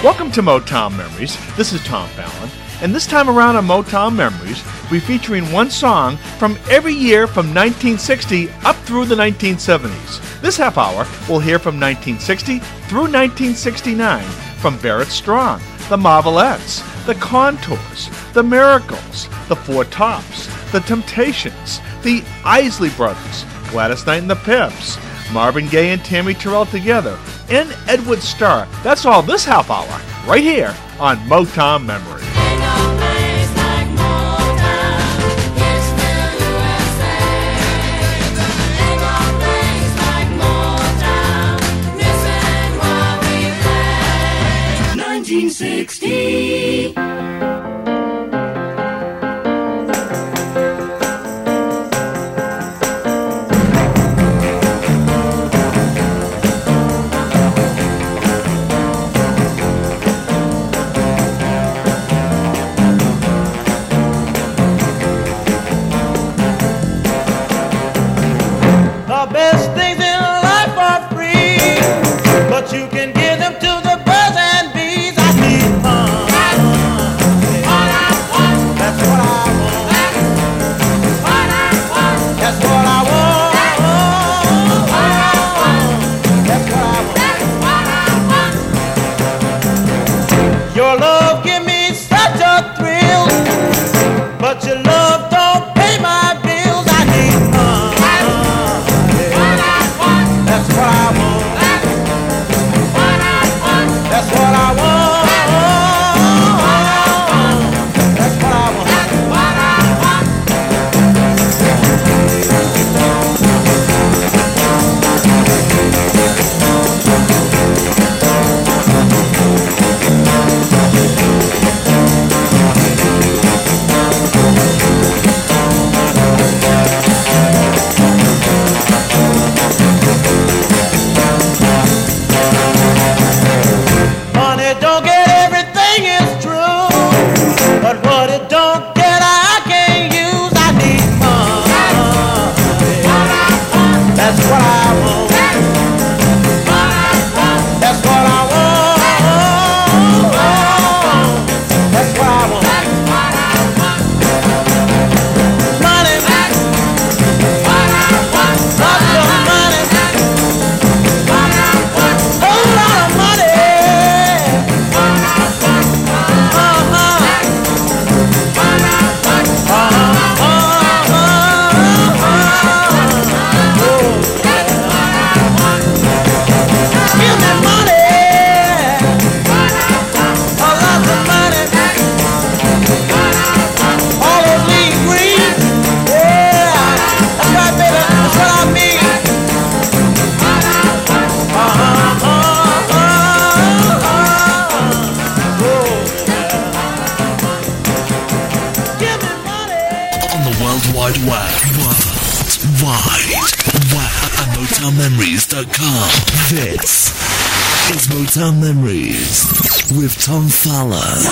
Welcome to Motown Memories. This is Tom Fallon, and this time around on Motown Memories, we're featuring one song from every year from 1960 up through the 1970s. This half hour, we'll hear from 1960 through 1969 from Barrett Strong, the Marvelettes, the Contours, the Miracles, the Four Tops, the Temptations, the Isley Brothers, Gladys Knight and the Pips, Marvin Gaye and Tammy Terrell together, and Edward Starr. That's all this half hour, right here on Motown Memories. This is Motown Memories with Tom Fallon.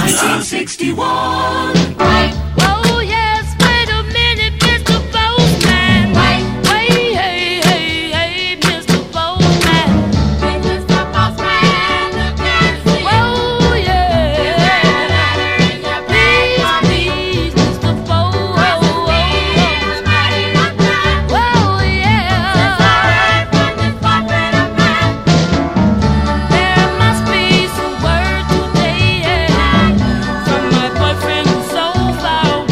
1961. Oh yes, wait a minute, Mr. Postman. Wait, hey, hey, hey, Mr. Postman. Mr. Postman, look and see. Oh yeah, please, please, Mr. Postman. Oh yeah. There must be some word today, yeah, from my boyfriend who's so far away.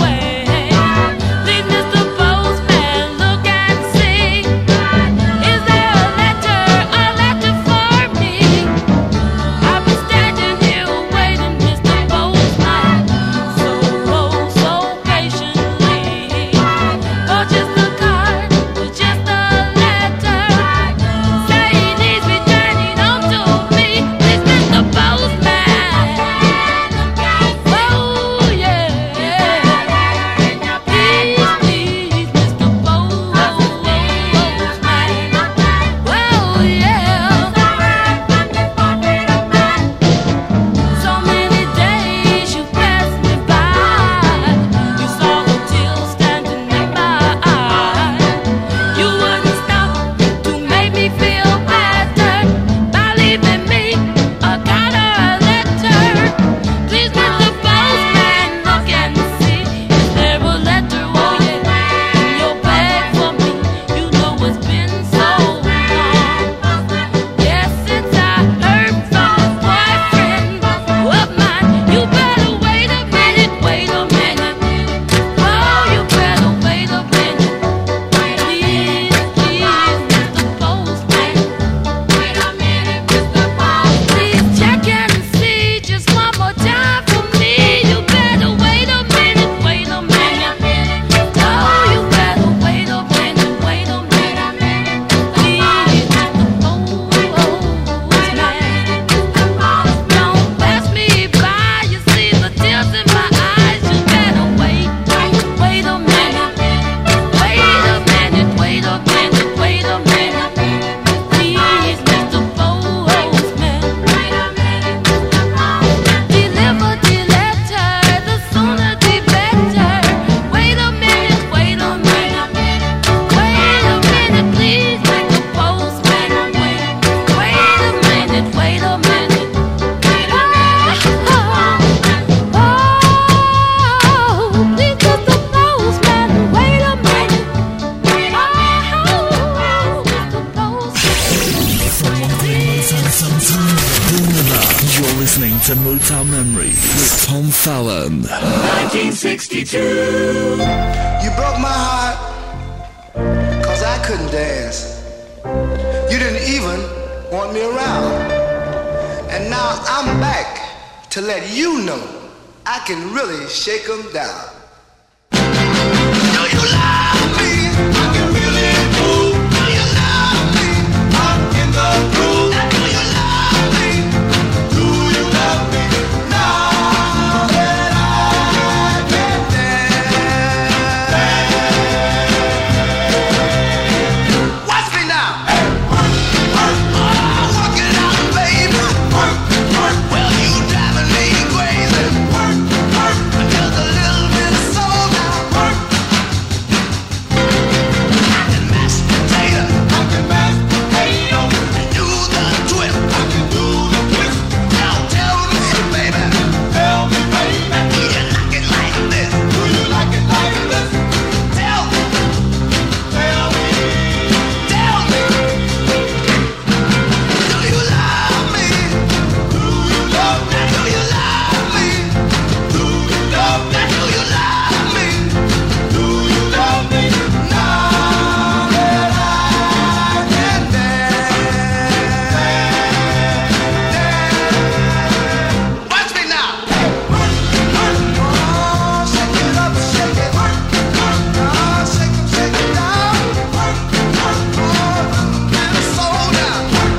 Motown Memories with Tom Fallon. 1962. You broke my heart, 'cause I couldn't dance. You didn't even want me around. And now I'm back to let you know I can really shake 'em down. Do you love me? I can really move. Do you love me? I'm in the groove. Do you love me? Do you love me? Now that I can dance. Watch me now. Hey, work, work, work it out, baby. Work, work. Well, you driving me crazy. Work, work. Just a little bit of soul now. Work. I can mash potato. I can mash potato. And do the twist. I can do the twist. Now tell me, baby. Tell me, baby. Do you like it like this? Do you like it like this? Tell me. Tell me. Tell me. Do you love me? Do you love me? Do you love me? Do you love me? Do you love me? Do you love me? Now that I can dance. Watch me now. Work, work, oh, shake it up, shake it. Work, work, oh, shake it, shake it down. Work, work, oh, get it soul down.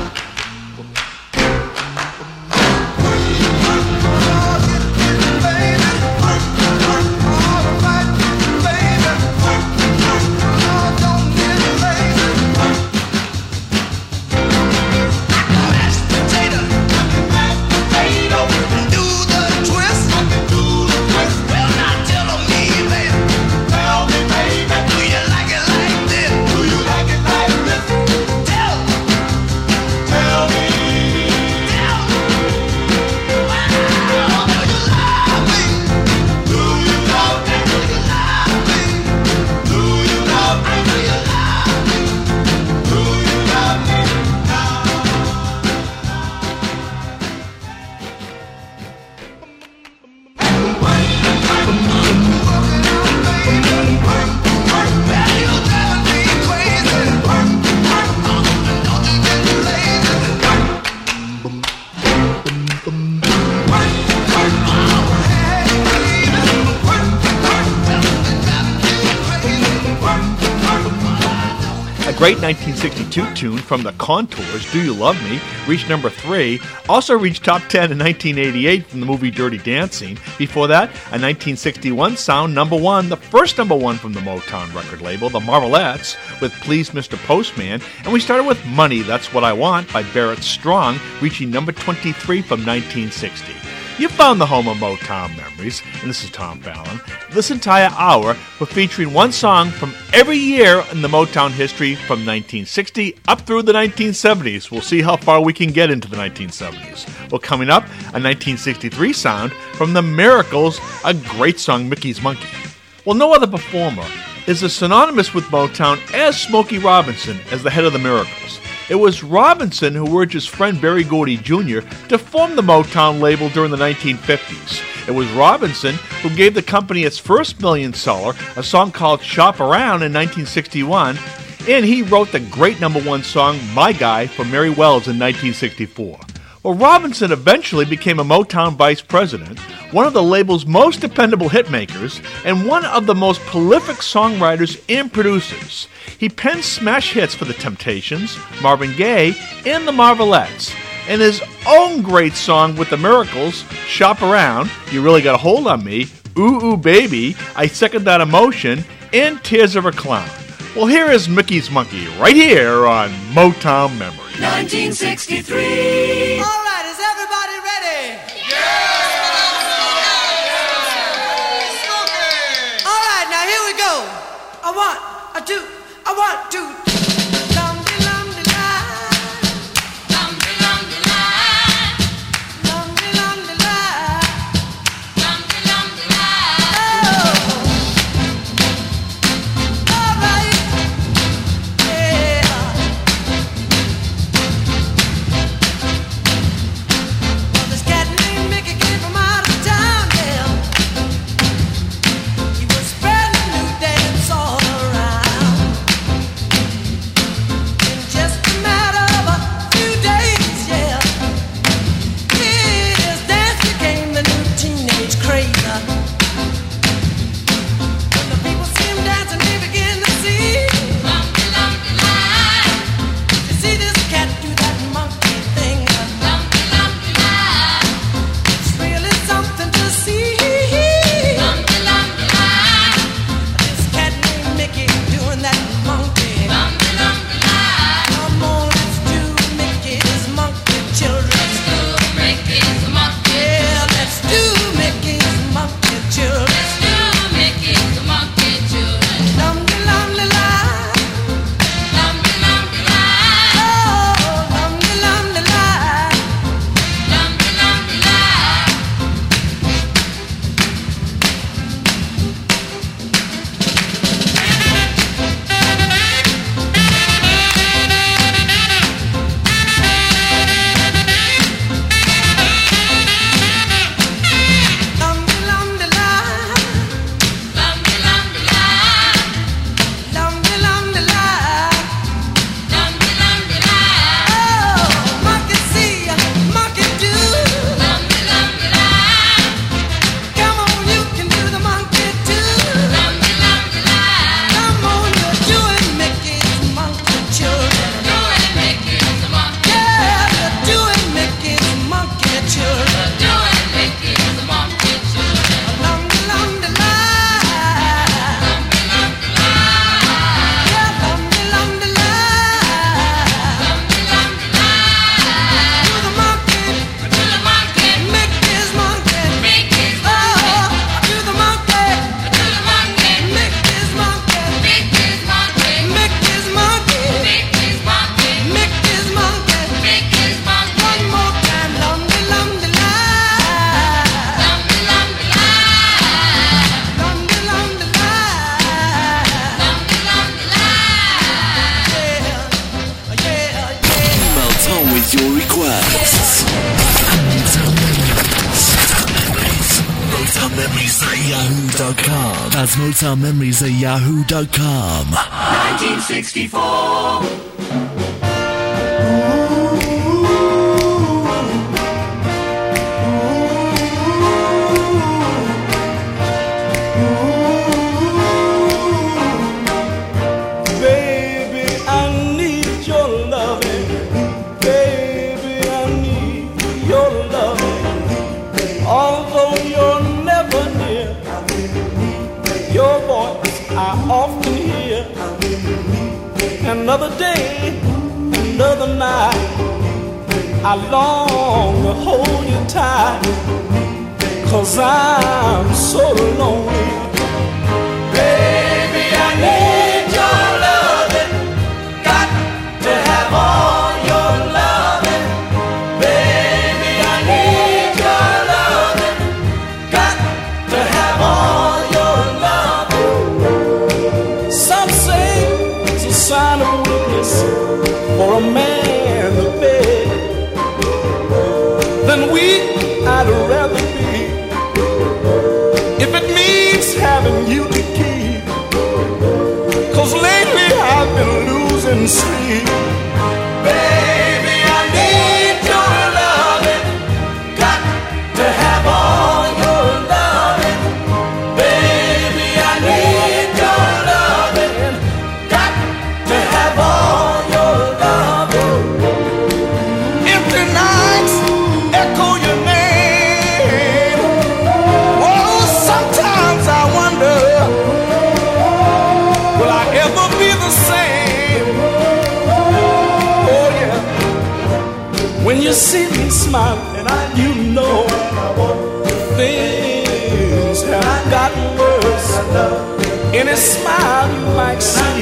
A great 1962 tune from the Contours, Do You Love Me, reached number 3. Also reached top 10 in 1988 from the movie Dirty Dancing. Before that, a 1961 sound number 1, the first number 1 from the Motown record label, the Marvelettes, with Please Mr. Postman. And we started with Money, That's What I Want by Barrett Strong, reaching number 23 from 1960. You found the home of Motown Memories, and this is Tom Fallon. This entire hour, we're featuring one song from every year in the Motown history from 1960 up through the 1970s. We'll see how far we can get into the 1970s. Well, coming up, a 1963 sound from the Miracles, a great song, Mickey's Monkey. Well, no other performer is as synonymous with Motown as Smokey Robinson as the head of the Miracles. It was Robinson who urged his friend Berry Gordy Jr. to form the Motown label during the 1950s. It was Robinson who gave the company its first million seller, a song called Shop Around in 1961, and he wrote the great number 1 song, My Guy, for Mary Wells in 1964. Well, Robinson eventually became a Motown vice president, one of the label's most dependable hitmakers, and one of the most prolific songwriters and producers. He penned smash hits for The Temptations, Marvin Gaye, and the Marvelettes. And his own great song with the Miracles, Shop Around, You Really Got a Hold on Me, Ooh Ooh Baby, I Second That Emotion, and Tears of a Clown. Well, here is Mickey's Monkey, right here on Motown Memories. 1963. All right, is everybody ready? All right, now here we go. A 1, a 2, a 1, 2. Well, this cat named Mickey came Memories at yahoo.com. That's Motown Memories at yahoo.com. 1964. Often hear another day, another night. I long to hold you tight, 'cause I'm so lonely. Baby, I need your loving, got to have all your loving. Baby, I need your loving, got to have all your loving. Some say it's a sign of weakness for a man to beg. Then weak I'd rather be, if it means having you to keep. 'Cause lately I've been losing sleep. Baby, I need your loving, got to have all your loving. Baby, I need your loving, got to have all your loving. Empty nights echo your name. Oh, sometimes I wonder, will I ever be the same? Oh yeah. When you see me smiling, you know things have gotten worse. Any smile you might see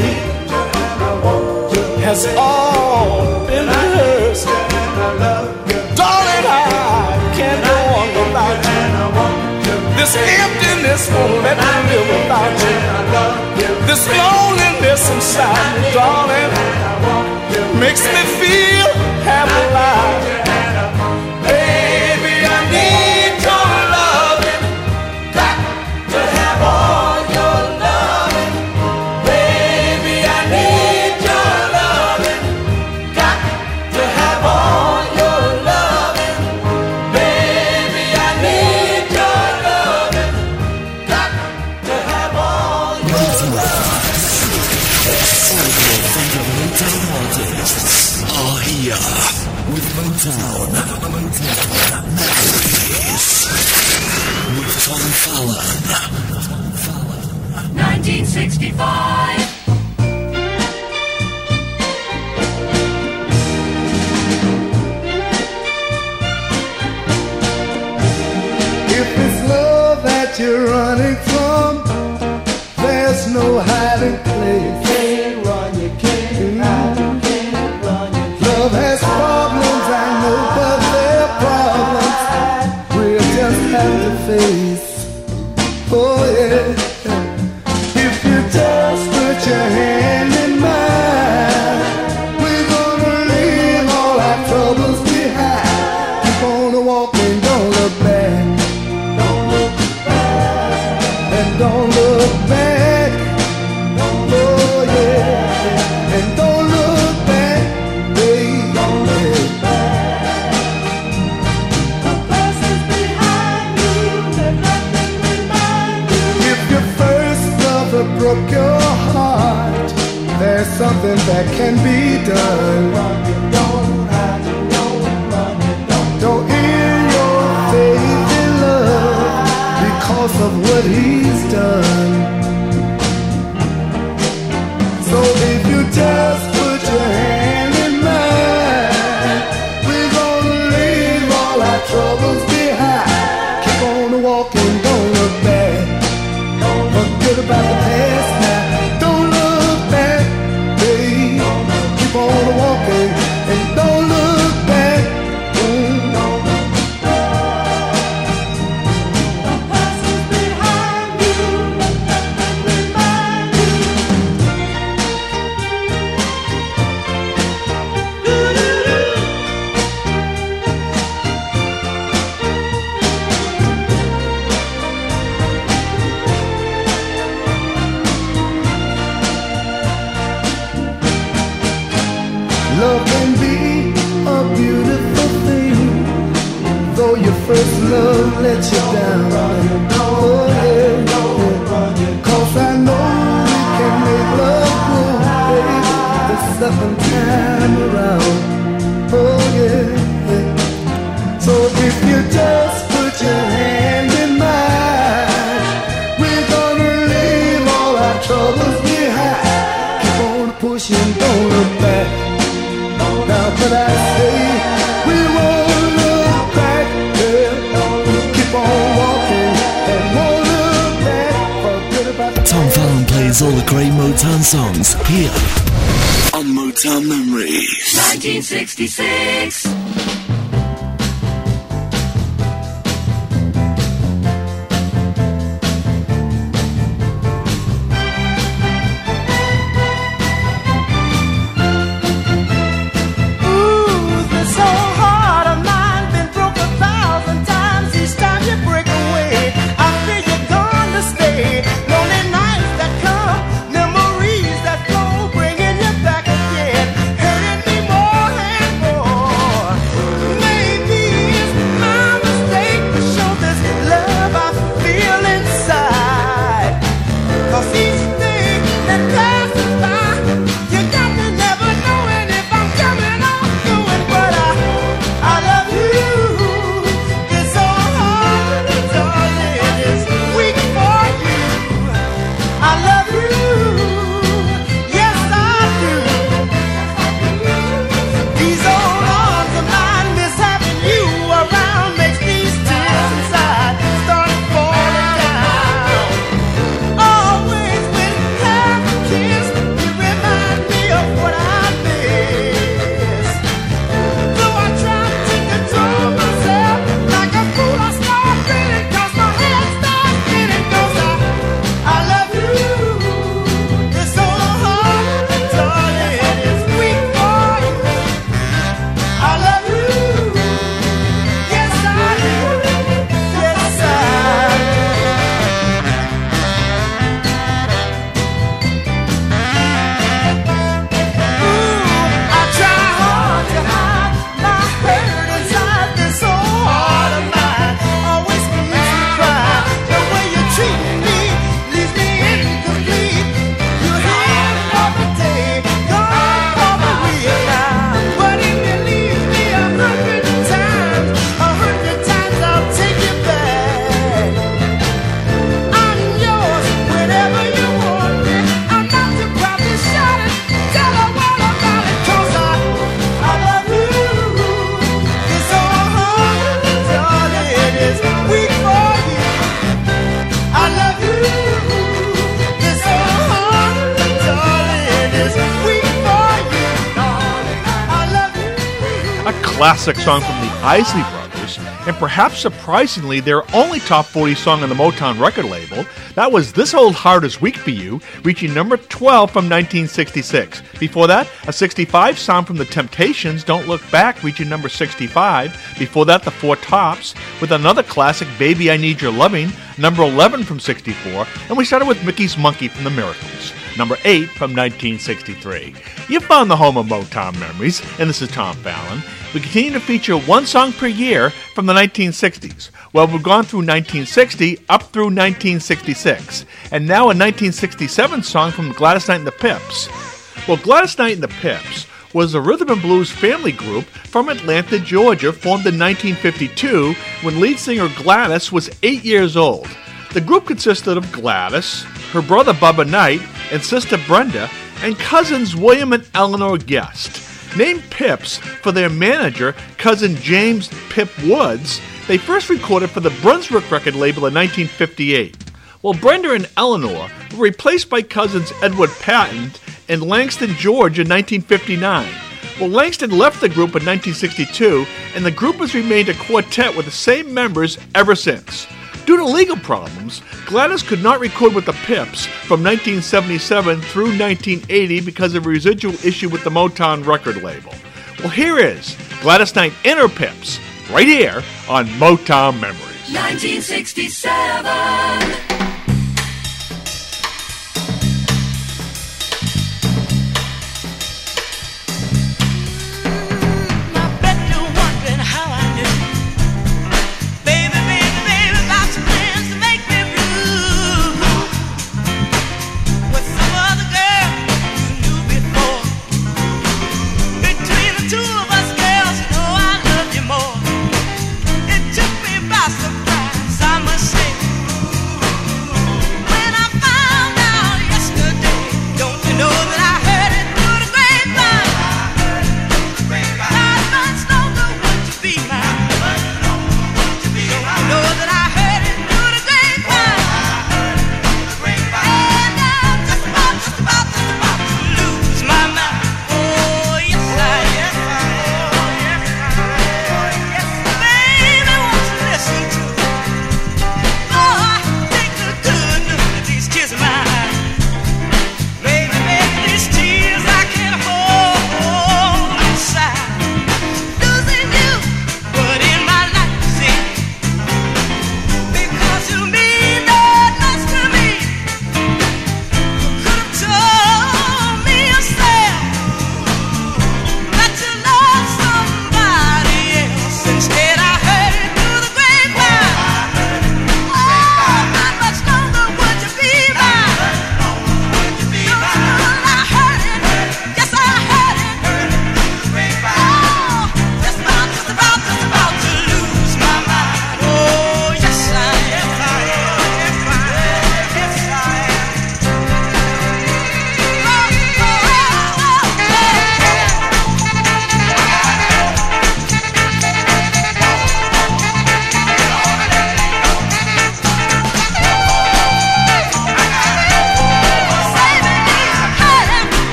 has all been rehearsed. Darling, I can't go on without you. This emptiness won't let me live without you. This loneliness inside me, darling, makes me feel half alive. Baby, I need your loving, got to have all your loving. Baby, I need your loving, got to have all your loving. Baby, I need your loving, got to have all your loving. Motown artists are here with Motown Memories with Tom Fallon. 1965. If it's love that you're running from, there's no hiding place. Can't run, you can't hide, you can't run. Love has problems, I know, but they're problems we'll just have to face. Oh yeah. If you just put your hand in mine, we're gonna leave all our troubles behind. Keep on walking, don't look back. And don't look back. Oh yeah. And don't look back, baby. Don't look back. The past is behind you, let nothing remind you. If your first lover broke your heart, there's something that can be done. Don't end your faith in love because of what he's done. So if you just put your hand in mine, we're gonna leave all our troubles behind. Keep on walking, don't look back. Forget about the past now. Don't look back, babe. Keep on walking and don't look back. Love can be a beautiful thing, though your first love let you down. Oh yeah, yeah. 'Cause I know we can make love grow, baby, the second time around. Oh yeah, yeah. So if you just put your hand in mine, we're gonna leave all our troubles behind. Keep on pushing, don't look back. Now can I say we won't look back, girl. Keep on walking and won't look back. Forget about Tom Fallon plays all the great Motown songs here on Motown Memories. 1966. Classic song from the Isley Brothers, and perhaps surprisingly their only top 40 song on the Motown record label. That was This Old Heart Is Weak For You, reaching number 12 from 1966. Before that, a 65 song from the Temptations, Don't Look Back, reaching number 65. Before that, the Four Tops, with another classic, Baby I Need Your Loving, number 11 from 64. And we started with Mickey's Monkey from the Miracles, number 8 from 1963. You found the home of Motown Memories, and this is Tom Fallon. We continue to feature one song per year from the 1960s. Well, we've gone through 1960 up through 1966, and now a 1967 song from Gladys Knight and the Pips. Well, Gladys Knight and the Pips was a rhythm and blues family group from Atlanta, Georgia, formed in 1952 when lead singer Gladys was 8 years old. The group consisted of Gladys, her brother Bubba Knight, and sister Brenda, and cousins William and Eleanor Guest. Named Pips for their manager, cousin James Pip Woods, they first recorded for the Brunswick record label in 1958. Well, Brenda and Eleanor were replaced by cousins Edward Patton and Langston George in 1959. Well, Langston left the group in 1962, and the group has remained a quartet with the same members ever since. Due to legal problems, Gladys could not record with the Pips from 1977 through 1980 because of a residual issue with the Motown record label. Well, here is Gladys Knight and her Pips, right here on Motown Memories. 1967.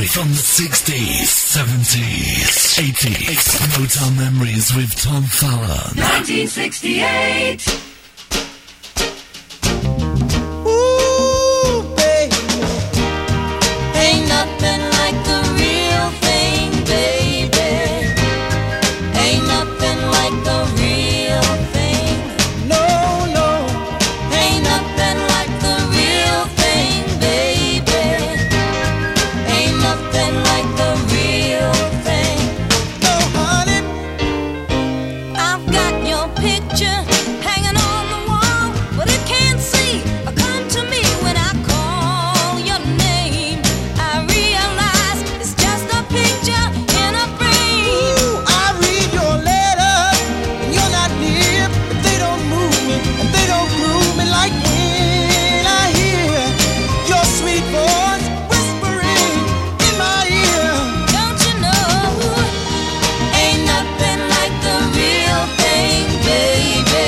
from the 60s, 70s, 80s. Motown Memories with Tom Fallon. 1968. Ooh, baby, ain't nothing like the real thing, baby. Ain't nothing like the real thing. No, no, ain't nothing like the real thing, baby. Ain't nothing like the real thing. No, honey, I've got your picture hanging on the wall, but it can't see or come to me when I call your name. I realize it's just a picture in a frame. Ooh, I read your letters and you're not near, but they don't move me and they don't groove me like when I hear your sweet voice whispering in my ear. Don't you know? Ain't nothing like the real thing, baby.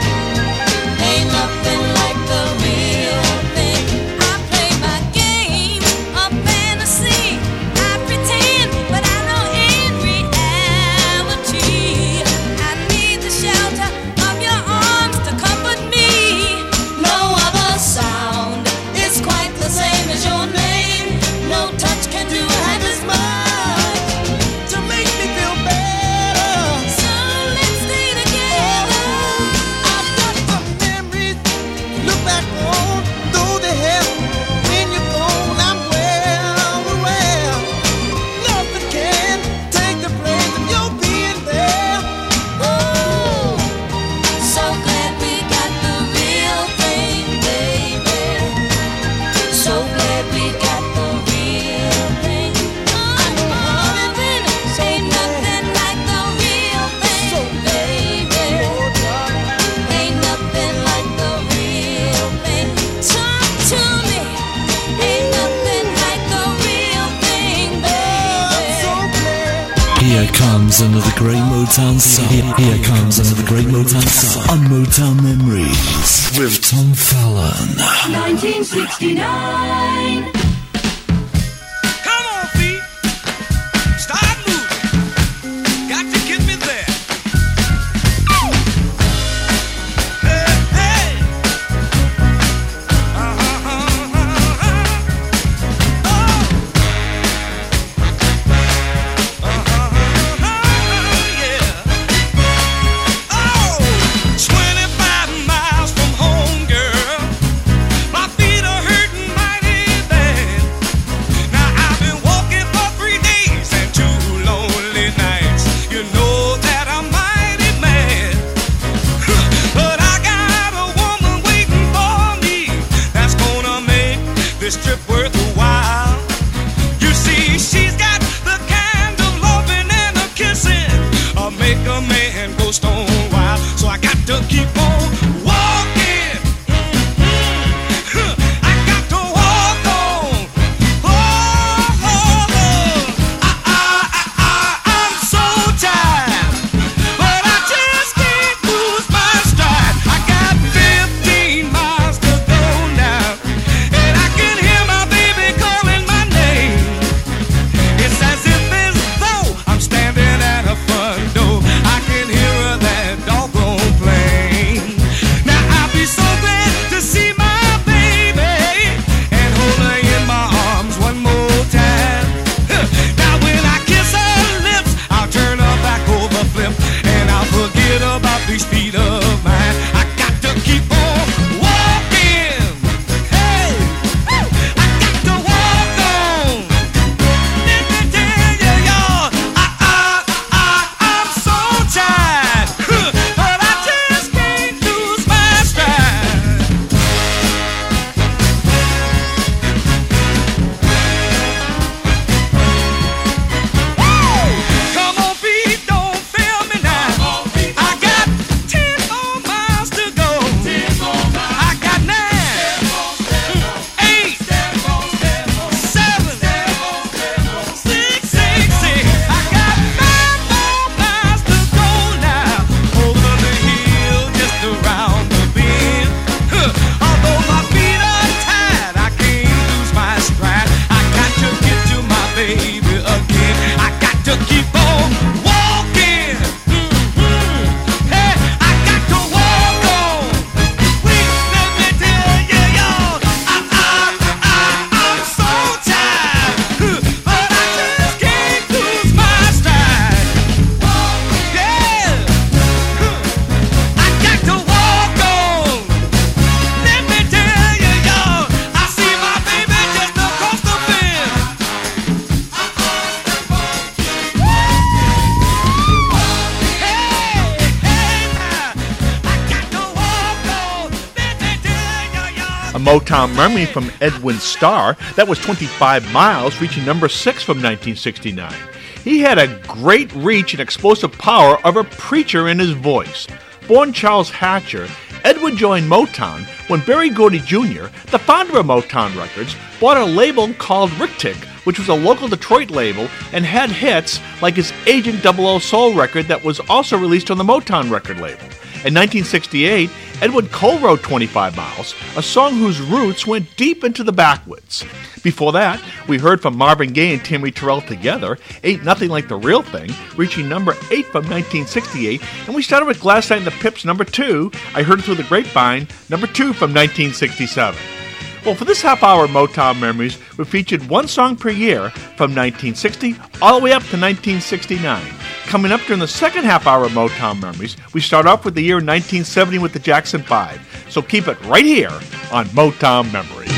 Ain't nothing like the real thing. I play my game of fantasy. I pretend, but I know in reality I need the shelter of your arms to comfort me. No other sound is quite the same as your name. No touch can do half as much to make me feel better. So let's stay together. I've got some memories to look back on, though they help when you're gone. I'm well aware nothing can take the place of your being there. Oh, so glad we got the real thing, baby. So glad we got the real thing. I'm loving it. Ain't nothing like the real thing, baby. Ain't nothing like the real thing. Talk to me. Ain't nothing like the real thing, baby. Here comes another great Motown song. Here comes another great Motown song on Motown Memories with Tom Fallon. 1969. Come on, feet. Start moving. Got to get me there. Hey, hey. Yeah. Oh, 25 miles from home, girl. My feet are hurting mighty bad. Motown memory from Edwin Starr. That was 25 Miles, reaching number 6 from 1969. He had a great reach and explosive power of a preacher in his voice. Born Charles Hatcher, Edwin joined Motown when Berry Gordy Jr., the founder of Motown Records, bought a label called Rictic, which was a local Detroit label and had hits like his Agent 00 Soul record that was also released on the Motown record label. In 1968, Edwin co-wrote 25 Miles, a song whose roots went deep into the backwoods. Before that, we heard from Marvin Gaye and Tammy Terrell together, Ain't Nothing Like the Real Thing, reaching number 8 from 1968, and we started with Glass Night and the Pips, number 2, I Heard It Through the Grapevine, number 2 from 1967. Well, for this half hour of Motown Memories, we featured one song per year from 1960 all the way up to 1969. Coming up during the second half hour of Motown Memories, we start off with the year 1970 with the Jackson 5. So keep it right here on Motown Memories.